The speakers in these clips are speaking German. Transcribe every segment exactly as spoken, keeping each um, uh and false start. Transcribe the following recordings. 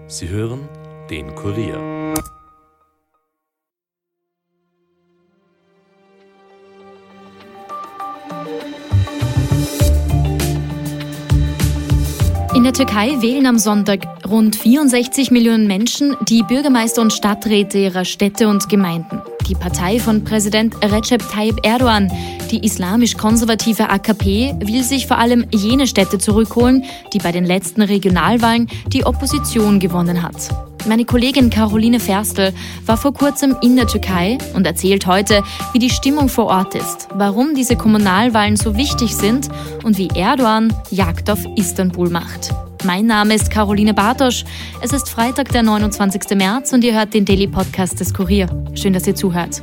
Sie hören den Kurier. In der Türkei wählen am Sonntag rund vierundsechzig Millionen Menschen die Bürgermeister und Stadträte ihrer Städte und Gemeinden. Die Partei von Präsident Recep Tayyip Erdogan, die islamisch-konservative A K P, will sich vor allem jene Städte zurückholen, die bei den letzten Regionalwahlen die Opposition gewonnen hat. Meine Kollegin Caroline Ferstl war vor kurzem in der Türkei und erzählt heute, wie die Stimmung vor Ort ist, warum diese Kommunalwahlen so wichtig sind und wie Erdogan Jagd auf Istanbul macht. Mein Name ist Caroline Bartosch. Es ist Freitag, der neunundzwanzigsten März und ihr hört den Daily Podcast des Kurier. Schön, dass ihr zuhört.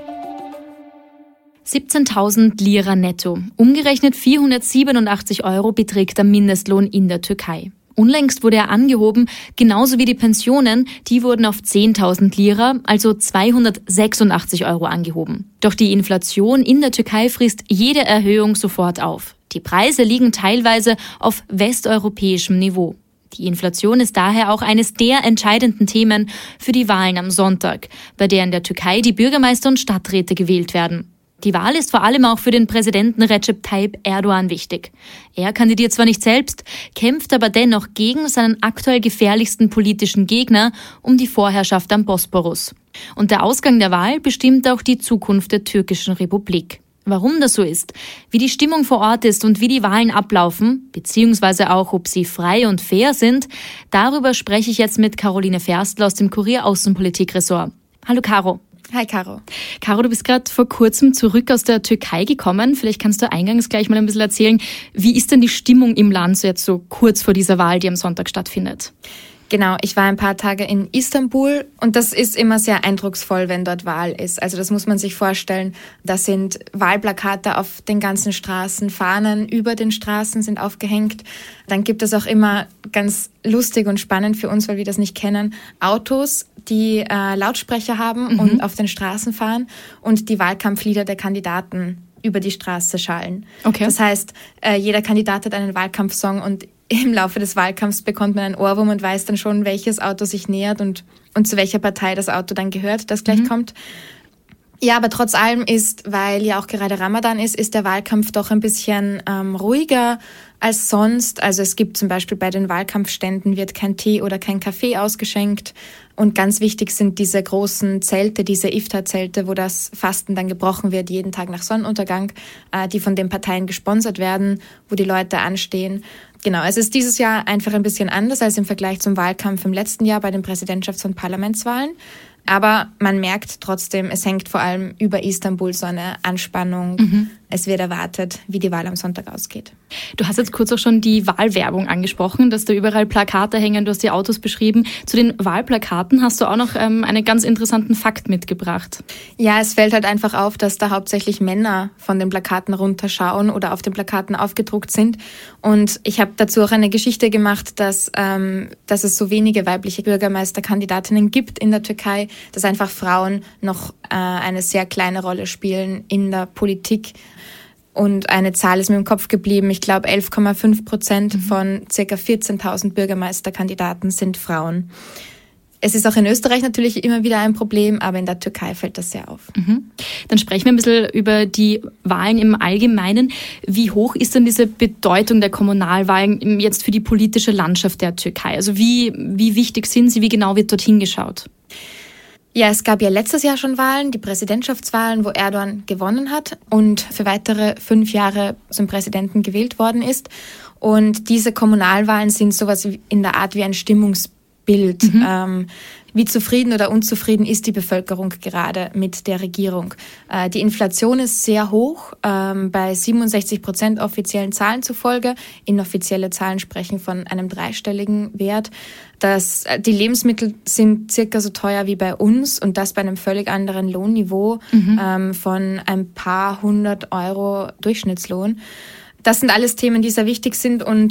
siebzehntausend Lira netto. Umgerechnet vierhundertsiebenundachtzig Euro beträgt der Mindestlohn in der Türkei. Unlängst wurde er angehoben, genauso wie die Pensionen, die wurden auf zehntausend Lira, also zweihundertsechsundachtzig Euro angehoben. Doch die Inflation in der Türkei frisst jede Erhöhung sofort auf. Die Preise liegen teilweise auf westeuropäischem Niveau. Die Inflation ist daher auch eines der entscheidenden Themen für die Wahlen am Sonntag, bei der in der Türkei die Bürgermeister und Stadträte gewählt werden. Die Wahl ist vor allem auch für den Präsidenten Recep Tayyip Erdogan wichtig. Er kandidiert zwar nicht selbst, kämpft aber dennoch gegen seinen aktuell gefährlichsten politischen Gegner um die Vorherrschaft am Bosporus. Und der Ausgang der Wahl bestimmt auch die Zukunft der türkischen Republik. Warum das so ist, wie die Stimmung vor Ort ist und wie die Wahlen ablaufen, beziehungsweise auch, ob sie frei und fair sind, darüber spreche ich jetzt mit Caroline Ferstl aus dem Kurier Außenpolitik-Ressort. Hallo Caro. Hi Caro. Caro, du bist gerade vor kurzem zurück aus der Türkei gekommen. Vielleicht kannst du eingangs gleich mal ein bisschen erzählen, wie ist denn die Stimmung im Land so jetzt so kurz vor dieser Wahl, die am Sonntag stattfindet? Genau, ich war ein paar Tage in Istanbul und das ist immer sehr eindrucksvoll, wenn dort Wahl ist. Also das muss man sich vorstellen. Da sind Wahlplakate auf den ganzen Straßen, Fahnen über den Straßen sind aufgehängt. Dann gibt es auch immer, ganz lustig und spannend für uns, weil wir das nicht kennen, Autos, die äh, Lautsprecher haben mhm. und auf den Straßen fahren und die Wahlkampflieder der Kandidaten über die Straße schallen. Okay. Das heißt, äh, jeder Kandidat hat einen Wahlkampfsong und im Laufe des Wahlkampfs bekommt man einen Ohrwurm und weiß dann schon, welches Auto sich nähert und, und zu welcher Partei das Auto dann gehört, das gleich mhm. kommt. Ja, aber trotz allem ist, weil ja auch gerade Ramadan ist, ist der Wahlkampf doch ein bisschen ähm, ruhiger als sonst. Also es gibt zum Beispiel bei den Wahlkampfständen wird kein Tee oder kein Kaffee ausgeschenkt. Und ganz wichtig sind diese großen Zelte, diese Iftar-Zelte, wo das Fasten dann gebrochen wird, jeden Tag nach Sonnenuntergang, äh, die von den Parteien gesponsert werden, wo die Leute anstehen. Genau, es ist dieses Jahr einfach ein bisschen anders als im Vergleich zum Wahlkampf im letzten Jahr bei den Präsidentschafts- und Parlamentswahlen. Aber man merkt trotzdem, es hängt vor allem über Istanbul so eine Anspannung. Mhm. Es wird erwartet, wie die Wahl am Sonntag ausgeht. Du hast jetzt kurz auch schon die Wahlwerbung angesprochen, dass da überall Plakate hängen, du hast die Autos beschrieben. Zu den Wahlplakaten hast du auch noch ähm, einen ganz interessanten Fakt mitgebracht. Ja, es fällt halt einfach auf, dass da hauptsächlich Männer von den Plakaten runterschauen oder auf den Plakaten aufgedruckt sind. Und ich habe dazu auch eine Geschichte gemacht, dass, ähm, dass es so wenige weibliche Bürgermeisterkandidatinnen gibt in der Türkei, dass einfach Frauen noch äh, eine sehr kleine Rolle spielen in der Politik. Und eine Zahl ist mir im Kopf geblieben. Ich glaube, elf Komma fünf Prozent mhm. von ca. vierzehntausend Bürgermeisterkandidaten sind Frauen. Es ist auch in Österreich natürlich immer wieder ein Problem, aber in der Türkei fällt das sehr auf. Mhm. Dann sprechen wir ein bisschen über die Wahlen im Allgemeinen. Wie hoch ist denn diese Bedeutung der Kommunalwahlen jetzt für die politische Landschaft der Türkei? Also wie, wie wichtig sind sie? Wie genau wird dorthin geschaut? Ja, es gab ja letztes Jahr schon Wahlen, die Präsidentschaftswahlen, wo Erdogan gewonnen hat und für weitere fünf Jahre zum Präsidenten gewählt worden ist. Und diese Kommunalwahlen sind sowas in der Art wie ein Stimmungsbild. Mhm. Ähm, wie zufrieden oder unzufrieden ist die Bevölkerung gerade mit der Regierung? Äh, die Inflation ist sehr hoch, ähm, bei siebenundsechzig Prozent offiziellen Zahlen zufolge. Inoffizielle Zahlen sprechen von einem dreistelligen Wert. Das, die Lebensmittel sind circa so teuer wie bei uns und das bei einem völlig anderen Lohnniveau mhm. ähm, von ein paar hundert Euro Durchschnittslohn. Das sind alles Themen, die sehr wichtig sind und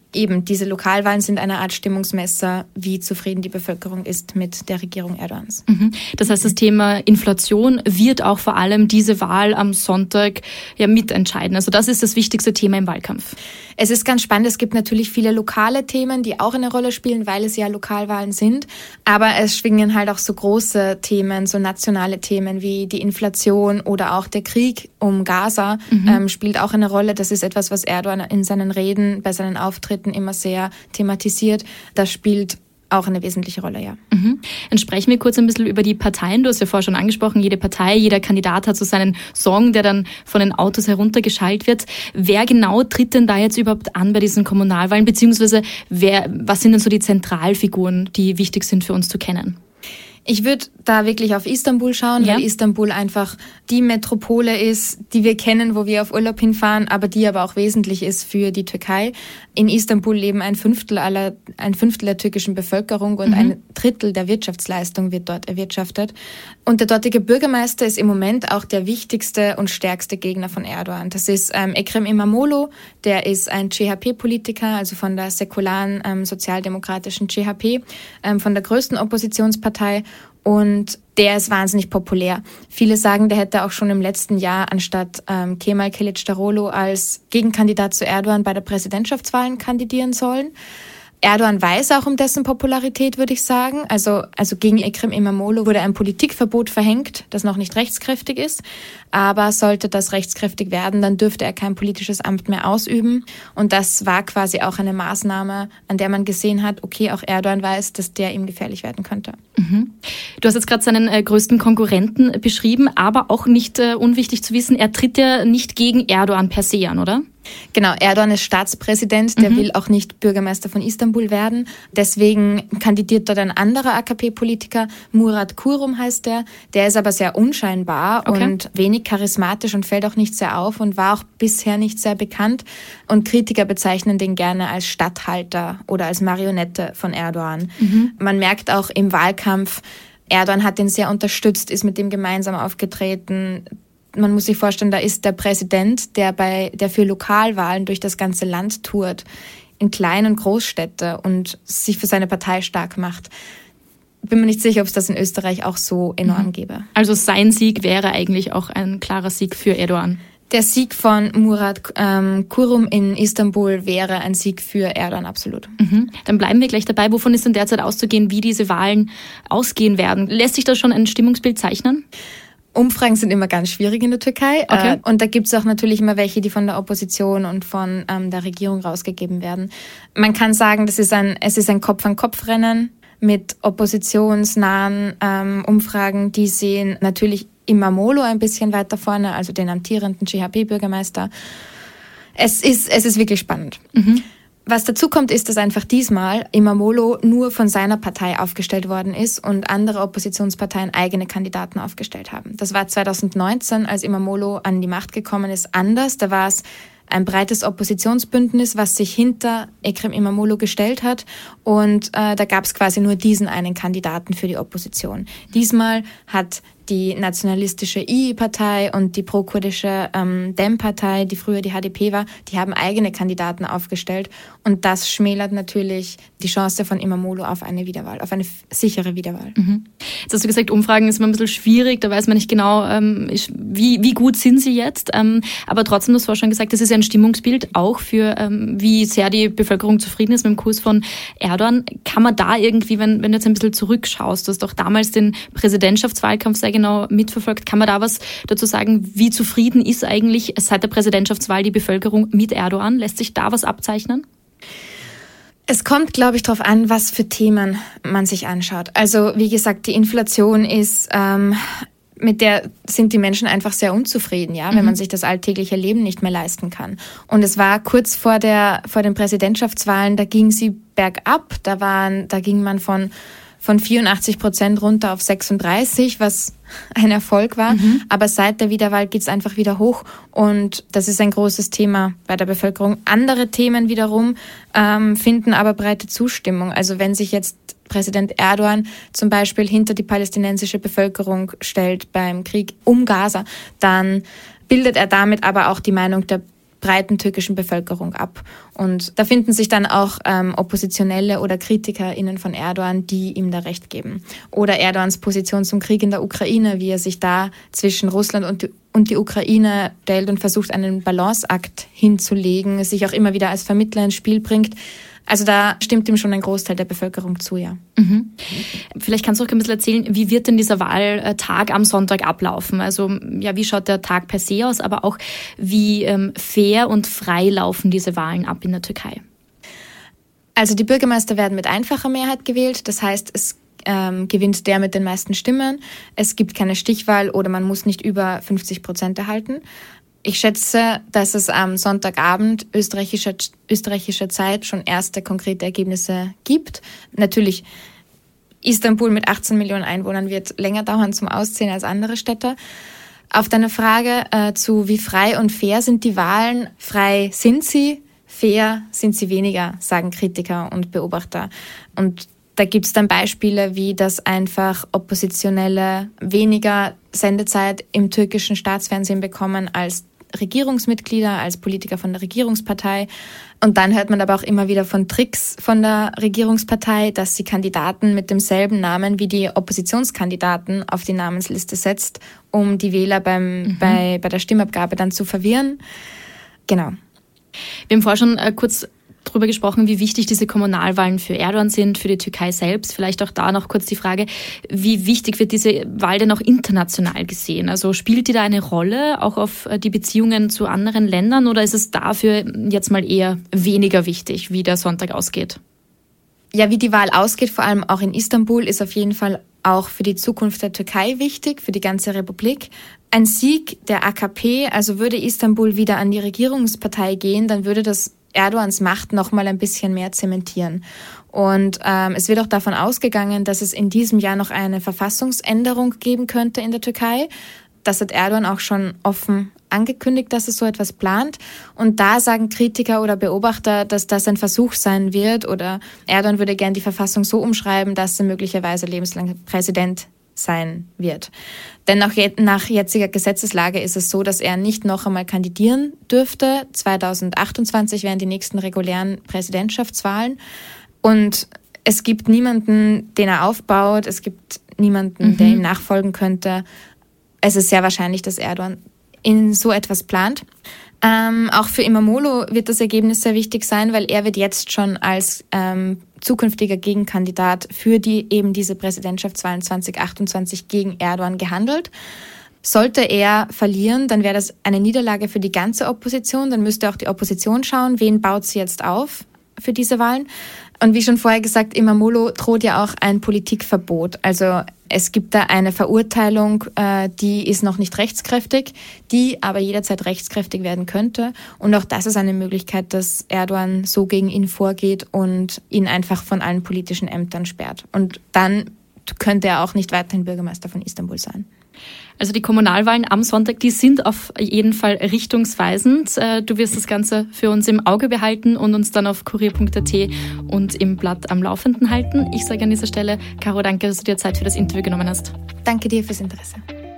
eben diese Lokalwahlen sind eine Art Stimmungsmesser, wie zufrieden die Bevölkerung ist mit der Regierung Erdogans. Mhm. Das heißt, das Thema Inflation wird auch vor allem diese Wahl am Sonntag ja mitentscheiden. Also das ist das wichtigste Thema im Wahlkampf. Es ist ganz spannend. Es gibt natürlich viele lokale Themen, die auch eine Rolle spielen, weil es ja Lokalwahlen sind. Aber es schwingen halt auch so große Themen, so nationale Themen wie die Inflation oder auch der Krieg um Gaza mhm. ähm, spielt auch eine Rolle. Das ist etwas, was Erdogan in seinen Reden, bei seinen Auftritten immer sehr thematisiert. Das spielt auch eine wesentliche Rolle, ja. Mhm. Dann sprechen wir kurz ein bisschen über die Parteien. Du hast ja vorher schon angesprochen, jede Partei, jeder Kandidat hat so seinen Song, der dann von den Autos heruntergeschaltet wird. Wer genau tritt denn da jetzt überhaupt an bei diesen Kommunalwahlen, beziehungsweise wer, was sind denn so die Zentralfiguren, die wichtig sind für uns zu kennen? Ich würde da wirklich auf Istanbul schauen, ja. weil Istanbul einfach die Metropole ist, die wir kennen, wo wir auf Urlaub hinfahren, aber die aber auch wesentlich ist für die Türkei. In Istanbul leben ein Fünftel aller, ein Fünftel der türkischen Bevölkerung und mhm. ein Drittel der Wirtschaftsleistung wird dort erwirtschaftet. Und der dortige Bürgermeister ist im Moment auch der wichtigste und stärkste Gegner von Erdogan. Das ist ähm, Ekrem İmamoğlu, der ist ein C H P-Politiker, also von der säkularen ähm, sozialdemokratischen C H P, ähm, von der größten Oppositionspartei. Und der ist wahnsinnig populär. Viele sagen, der hätte auch schon im letzten Jahr anstatt ähm, Kemal Kılıçdaroğlu als Gegenkandidat zu Erdogan bei der Präsidentschaftswahlen kandidieren sollen. Erdogan weiß auch um dessen Popularität, würde ich sagen. Also, also gegen Ekrem İmamoğlu wurde ein Politikverbot verhängt, das noch nicht rechtskräftig ist. Aber sollte das rechtskräftig werden, dann dürfte er kein politisches Amt mehr ausüben. Und das war quasi auch eine Maßnahme, an der man gesehen hat, okay, auch Erdogan weiß, dass der ihm gefährlich werden könnte. Mhm. Du hast jetzt gerade seinen äh, größten Konkurrenten beschrieben, aber auch nicht äh, unwichtig zu wissen, er tritt ja nicht gegen Erdogan per se an, oder? Genau, Erdogan ist Staatspräsident, der mhm. will auch nicht Bürgermeister von Istanbul werden. Deswegen kandidiert dort ein anderer A K P-Politiker, Murat Kurum heißt der. Der ist aber sehr unscheinbar okay. und wenig charismatisch und fällt auch nicht sehr auf und war auch bisher nicht sehr bekannt. Und Kritiker bezeichnen den gerne als Statthalter oder als Marionette von Erdogan. Mhm. Man merkt auch im Wahlkampf, Erdogan hat ihn sehr unterstützt, ist mit ihm gemeinsam aufgetreten. Man muss sich vorstellen, da ist der Präsident, der bei, der für Lokalwahlen durch das ganze Land tourt, in Klein- und Großstädte und sich für seine Partei stark macht. Bin mir nicht sicher, ob es das in Österreich auch so enorm mhm. gäbe. Also sein Sieg wäre eigentlich auch ein klarer Sieg für Erdogan. Der Sieg von Murat ähm, Kurum in Istanbul wäre ein Sieg für Erdogan, absolut. Mhm. Dann bleiben wir gleich dabei. Wovon ist denn derzeit auszugehen, wie diese Wahlen ausgehen werden? Lässt sich da schon ein Stimmungsbild zeichnen? Umfragen sind immer ganz schwierig in der Türkei. Okay. Äh, und da gibt es auch natürlich immer welche, die von der Opposition und von ähm, der Regierung rausgegeben werden. Man kann sagen, das ist ein, es ist ein Kopf-an-Kopf-Rennen mit oppositionsnahen ähm, Umfragen. Die sehen natürlich İmamoğlu ein bisschen weiter vorne, also den amtierenden C H P-Bürgermeister. Es ist, es ist wirklich spannend. Mhm. Was dazu kommt, ist, dass einfach diesmal İmamoğlu nur von seiner Partei aufgestellt worden ist und andere Oppositionsparteien eigene Kandidaten aufgestellt haben. Das war zwanzig neunzehn, als İmamoğlu an die Macht gekommen ist, anders. Da war es ein breites Oppositionsbündnis, was sich hinter Ekrem İmamoğlu gestellt hat. Und äh, da gab es quasi nur diesen einen Kandidaten für die Opposition. Diesmal hat die nationalistische İYİ Partei und die pro-kurdische ähm, Dem-Partei, die früher die H D P war, die haben eigene Kandidaten aufgestellt. Und das schmälert natürlich die Chance von İmamoğlu auf eine Wiederwahl, auf eine f- sichere Wiederwahl. Mhm. Jetzt hast du gesagt, Umfragen ist immer ein bisschen schwierig, da weiß man nicht genau, ähm, wie, wie gut sind sie jetzt. Ähm, aber trotzdem, du hast vorher schon gesagt, das ist ein Stimmungsbild auch für, ähm, wie sehr die Bevölkerung zufrieden ist mit dem Kurs von Erdogan. Kann man da irgendwie, wenn, wenn du jetzt ein bisschen zurückschaust, du hast doch damals den Präsidentschaftswahlkampf sehr genau mitverfolgt, kann man da was dazu sagen, wie zufrieden ist eigentlich seit der Präsidentschaftswahl die Bevölkerung mit Erdogan? Lässt sich da was abzeichnen? Es kommt, glaube ich, darauf an, was für Themen man sich anschaut. Also wie gesagt, die Inflation ist, ähm, mit der sind die Menschen einfach sehr unzufrieden, ja, wenn mhm. man sich das alltägliche Leben nicht mehr leisten kann. Und es war kurz vor der vor den Präsidentschaftswahlen, da ging sie bergab, da waren, da ging man von von vierundachtzig Prozent runter auf sechsunddreißig, was ein Erfolg war. Mhm. Aber seit der Wiederwahl geht's einfach wieder hoch und das ist ein großes Thema bei der Bevölkerung. Andere Themen wiederum ähm, finden aber breite Zustimmung. Also wenn sich jetzt Präsident Erdogan zum Beispiel hinter die palästinensische Bevölkerung stellt beim Krieg um Gaza, dann bildet er damit aber auch die Meinung der breiten türkischen Bevölkerung ab. Und da finden sich dann auch ähm, Oppositionelle oder KritikerInnen von Erdogan, die ihm da Recht geben. Oder Erdogans Position zum Krieg in der Ukraine, wie er sich da zwischen Russland und die, und die Ukraine stellt und versucht, einen Balanceakt hinzulegen, sich auch immer wieder als Vermittler ins Spiel bringt. Also da stimmt ihm schon ein Großteil der Bevölkerung zu, ja. Mhm. Vielleicht kannst du auch ein bisschen erzählen, wie wird denn dieser Wahltag am Sonntag ablaufen? Also ja, wie schaut der Tag per se aus, aber auch wie ähm, fair und frei laufen diese Wahlen ab in der Türkei? Also die Bürgermeister werden mit einfacher Mehrheit gewählt, das heißt, es ähm, gewinnt der mit den meisten Stimmen. Es gibt keine Stichwahl oder man muss nicht über fünfzig Prozent erhalten. Ich schätze, dass es am Sonntagabend österreichischer, österreichischer Zeit schon erste konkrete Ergebnisse gibt. Natürlich, Istanbul mit achtzehn Millionen Einwohnern wird länger dauern zum Ausziehen als andere Städte. Auf deine Frage äh, zu wie frei und fair sind die Wahlen, frei sind sie, fair sind sie weniger, sagen Kritiker und Beobachter. Und da gibt es dann Beispiele, wie dass einfach Oppositionelle weniger Sendezeit im türkischen Staatsfernsehen bekommen als Regierungsmitglieder, als Politiker von der Regierungspartei. Und dann hört man aber auch immer wieder von Tricks von der Regierungspartei, dass sie Kandidaten mit demselben Namen wie die Oppositionskandidaten auf die Namensliste setzt, um die Wähler beim, mhm. bei, bei der Stimmabgabe dann zu verwirren. Genau. Wir haben vorher schon äh, kurz darüber gesprochen, wie wichtig diese Kommunalwahlen für Erdogan sind, für die Türkei selbst. Vielleicht auch da noch kurz die Frage, wie wichtig wird diese Wahl denn auch international gesehen? Also spielt die da eine Rolle, auch auf die Beziehungen zu anderen Ländern, oder ist es dafür jetzt mal eher weniger wichtig, wie der Sonntag ausgeht? Ja, wie die Wahl ausgeht, vor allem auch in Istanbul, ist auf jeden Fall auch für die Zukunft der Türkei wichtig, für die ganze Republik. Ein Sieg der A K P, also würde Istanbul wieder an die Regierungspartei gehen, dann würde das Erdogans Macht noch mal ein bisschen mehr zementieren. Und ähm, es wird auch davon ausgegangen, dass es in diesem Jahr noch eine Verfassungsänderung geben könnte in der Türkei. Das hat Erdogan auch schon offen angekündigt, dass es so etwas plant. Und da sagen Kritiker oder Beobachter, dass das ein Versuch sein wird, oder Erdogan würde gern die Verfassung so umschreiben, dass er möglicherweise lebenslang Präsident sein wird. Denn auch nach jetziger Gesetzeslage ist es so, dass er nicht noch einmal kandidieren dürfte. zwanzig achtundzwanzig wären die nächsten regulären Präsidentschaftswahlen. Und es gibt niemanden, den er aufbaut. Es gibt niemanden, mhm. der ihm nachfolgen könnte. Es ist sehr wahrscheinlich, dass Erdogan in so etwas plant. Ähm, auch für Imamoglu wird das Ergebnis sehr wichtig sein, weil er wird jetzt schon als ähm, zukünftiger Gegenkandidat für die eben diese Präsidentschaftswahlen zwanzig achtundzwanzig gegen Erdogan gehandelt. Sollte er verlieren, dann wäre das eine Niederlage für die ganze Opposition. Dann müsste auch die Opposition schauen, wen baut sie jetzt auf für diese Wahlen. Und wie schon vorher gesagt, Imamoglu droht ja auch ein Politikverbot. Also es gibt da eine Verurteilung, äh, die ist noch nicht rechtskräftig, die aber jederzeit rechtskräftig werden könnte. Und auch das ist eine Möglichkeit, dass Erdogan so gegen ihn vorgeht und ihn einfach von allen politischen Ämtern sperrt. Und dann könnte er auch nicht weiterhin Bürgermeister von Istanbul sein. Also die Kommunalwahlen am Sonntag, die sind auf jeden Fall richtungsweisend. Du wirst das Ganze für uns im Auge behalten und uns dann auf kurier punkt at und im Blatt am Laufenden halten. Ich sage an dieser Stelle, Caro, danke, dass du dir Zeit für das Interview genommen hast. Danke dir fürs Interesse.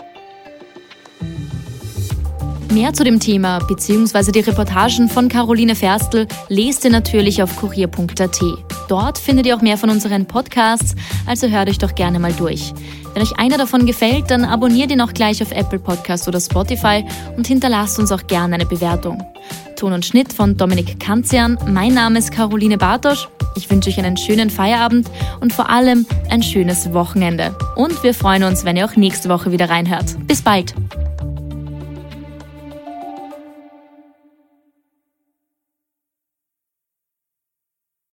Mehr zu dem Thema bzw. die Reportagen von Caroline Ferstl lest ihr natürlich auf kurier punkt at. Dort findet ihr auch mehr von unseren Podcasts, also hört euch doch gerne mal durch. Wenn euch einer davon gefällt, dann abonniert ihn auch gleich auf Apple Podcasts oder Spotify und hinterlasst uns auch gerne eine Bewertung. Ton und Schnitt von Dominik Kanzian. Mein Name ist Caroline Bartosch. Ich wünsche euch einen schönen Feierabend und vor allem ein schönes Wochenende. Und wir freuen uns, wenn ihr auch nächste Woche wieder reinhört. Bis bald!